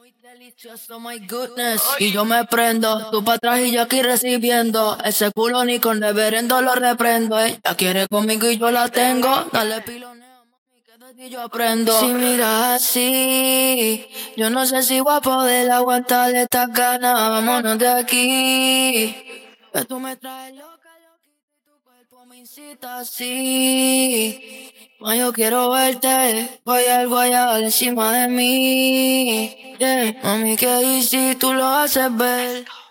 Delicioso, my goodness. Y yo me prendo, tú pa' atrás y yo aquí recibiendo. Ese culo ni con reverendo lo reprendo. Ella quiere conmigo y yo la tengo. Dale piloneo, mami, que de ti yo aprendo. Si miras así, yo no sé si voy a poder aguantar estas ganas. Vámonos de aquí. Que tú me traes loca, loquita y tu cuerpo me incita así. Ma, yo quiero verte, voy a encima de mí. Yeah. Mami, ¿qué y si tú lo haces ver?